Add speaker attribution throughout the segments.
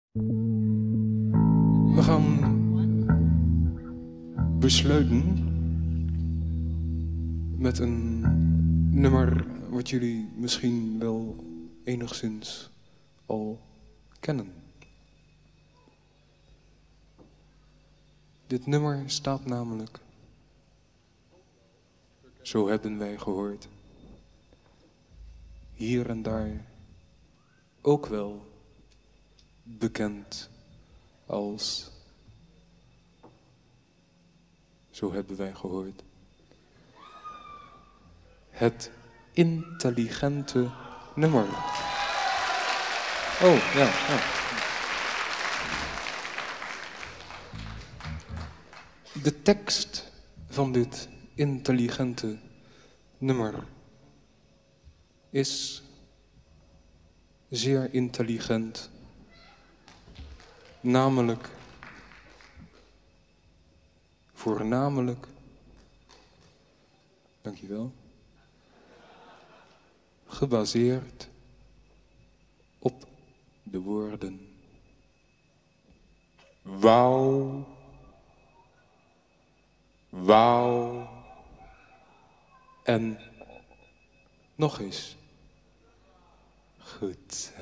Speaker 1: We gaan besluiten met een nummer wat jullie misschien wel enigszins al kennen. Dit nummer staat namelijk, zo hebben wij gehoord, hier en daar ook wel bekend als, zo hebben wij gehoord, het intelligente nummer. Oh, ja. De tekst van dit intelligente nummer is zeer intelligent. Namelijk, voornamelijk, dankjewel, gebaseerd op de woorden wauw, wauw en nog eens goed zo.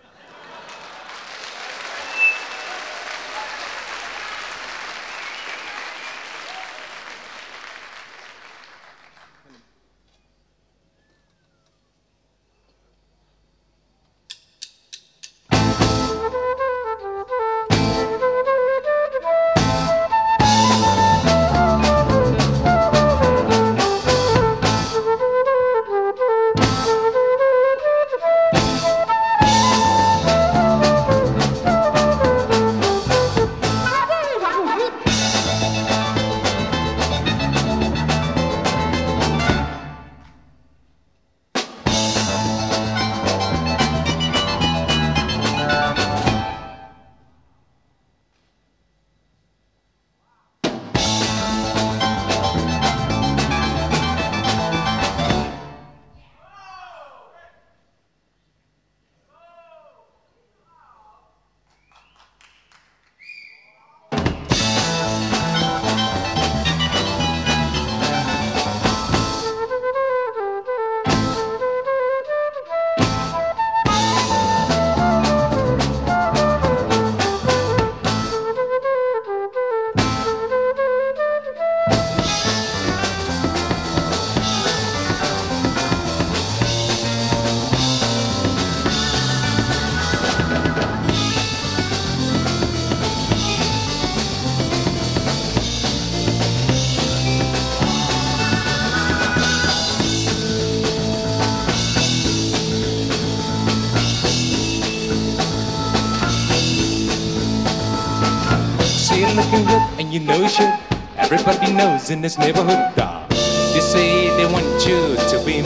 Speaker 1: Looking good and you know shit. Everybody knows in this neighborhood, dog. They say they want you to be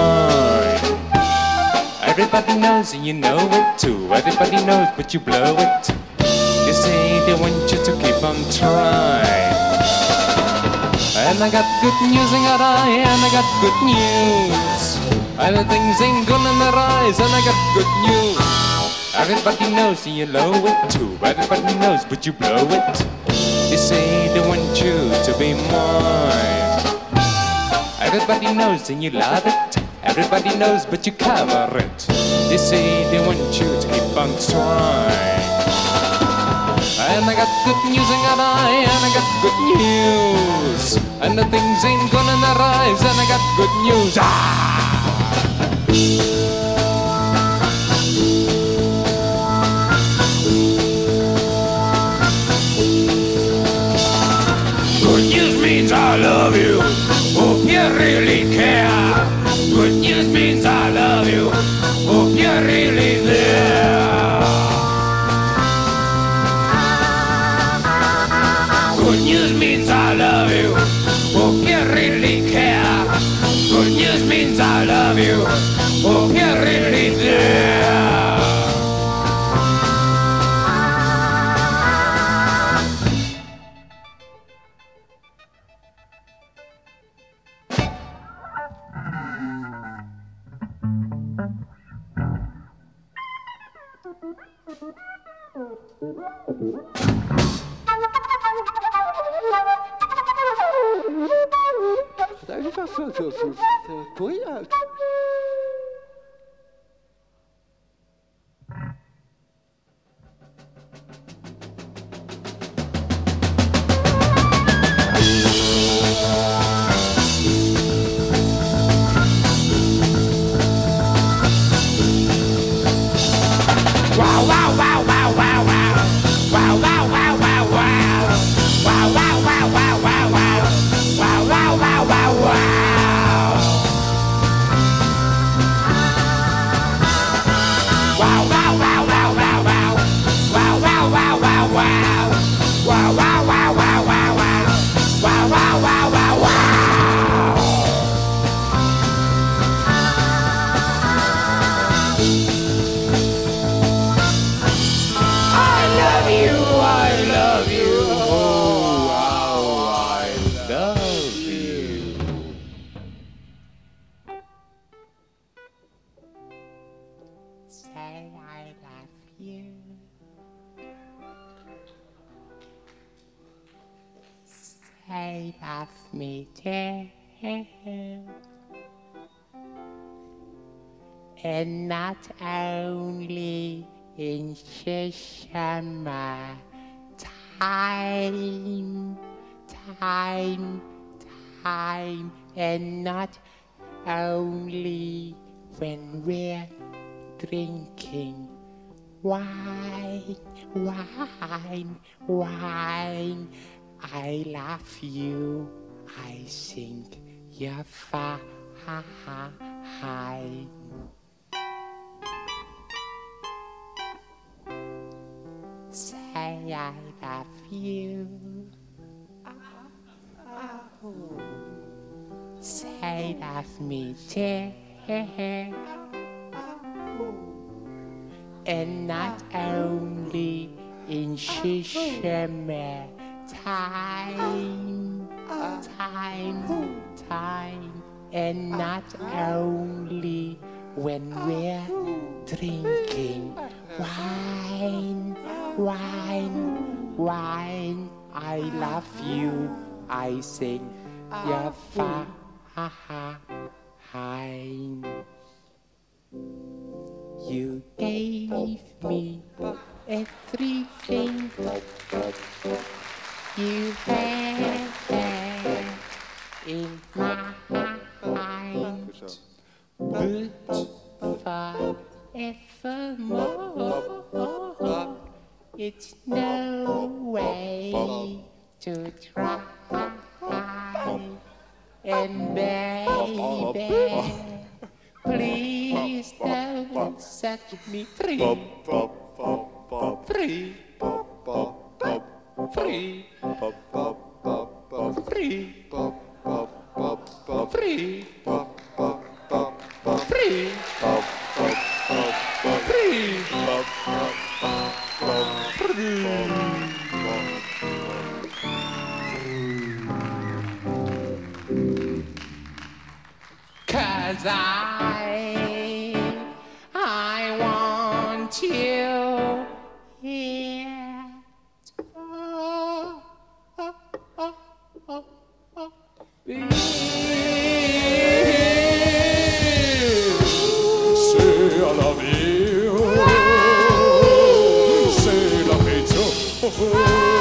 Speaker 1: mine. Everybody knows and you know it too. Everybody knows but you blow it. They say they want you to keep on trying. And I got good news and I got good news. And the things ain't good in their eyes and I got good news. Everybody knows and you know it too. Everybody knows but you blow it. They say they want you to be mine. Everybody knows and you love it. Everybody knows but you cover it. They say they want you to keep on trying. And I got good news and I got good news. And the things ain't gonna arise and I got good news. Good news means I love you. Hope you really care. Good news means I love you. Hope you're really there. Good news means I love you. Hope you really care. Good news means I love you. Hope
Speaker 2: Daar is dat zo kooi uit.
Speaker 1: Wow, wow, wow, wow, wow, wow. Wow, wow, wow, wow, wow. Wow, wow, wow, wow, wow, wow. Wow, wow, wow, wow, wow. Wow, wow, wow, wow, wow, wow. Wow, wow, wow, wow, wow. Wow, wow, wow, wow, wow, wow. Wow, wow, wow, wow, wow. I love you, I love you, oh, how I love you. Say I love you. Say love me too. And not only in summer time, time, time, and not only when we're drinking wine, wine, wine. I love you, I sing you're fine. Say I love you. Say love me too. And not only in summer time, time, time, and not only when we're drinking wine, wine, wine. I love you, I sing, you're fine. You gave me everything you had in mind, but forevermore, it's no way to try. And baby, please don't set me free. Free. Free. Free. Free. Free. Cause I want you here. Say I love you. Say love me too.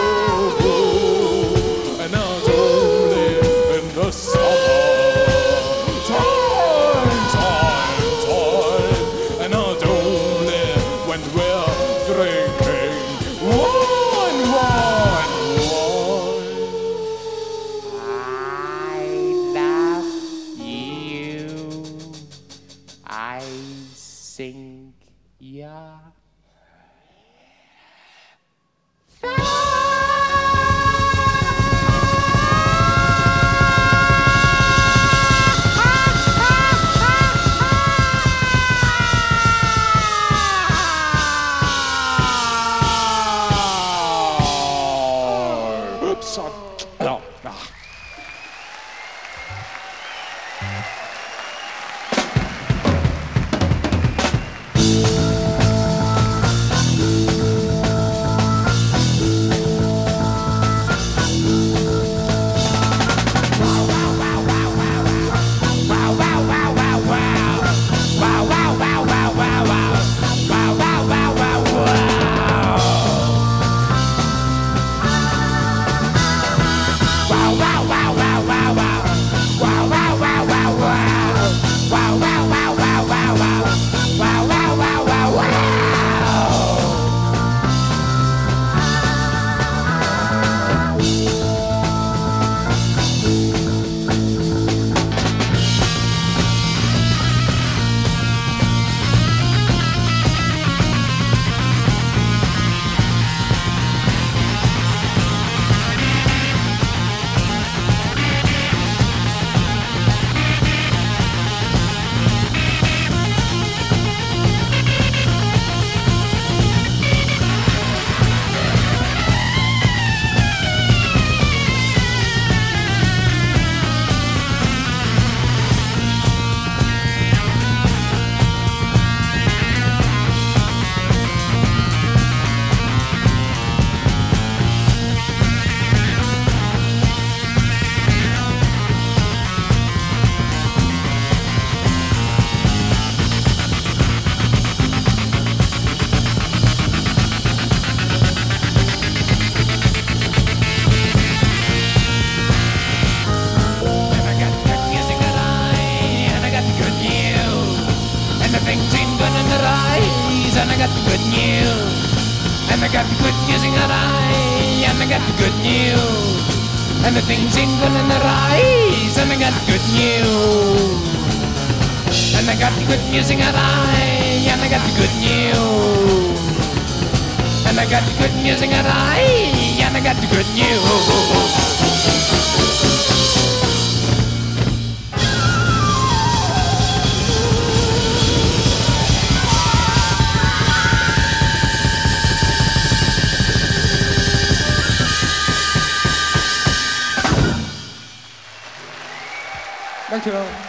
Speaker 1: And I don't live in the summer. Time, time, time. And I don't live when we're drinking wine, wine, wine. I love you. I sing ya. I got the good news in that eye, and I got the good news. And the things ain't gonna rise, and I got the good news. And I got the good news in that eye, and I got the good news. And I got the good news in that eye, and I got the good news.
Speaker 2: Dankjewel.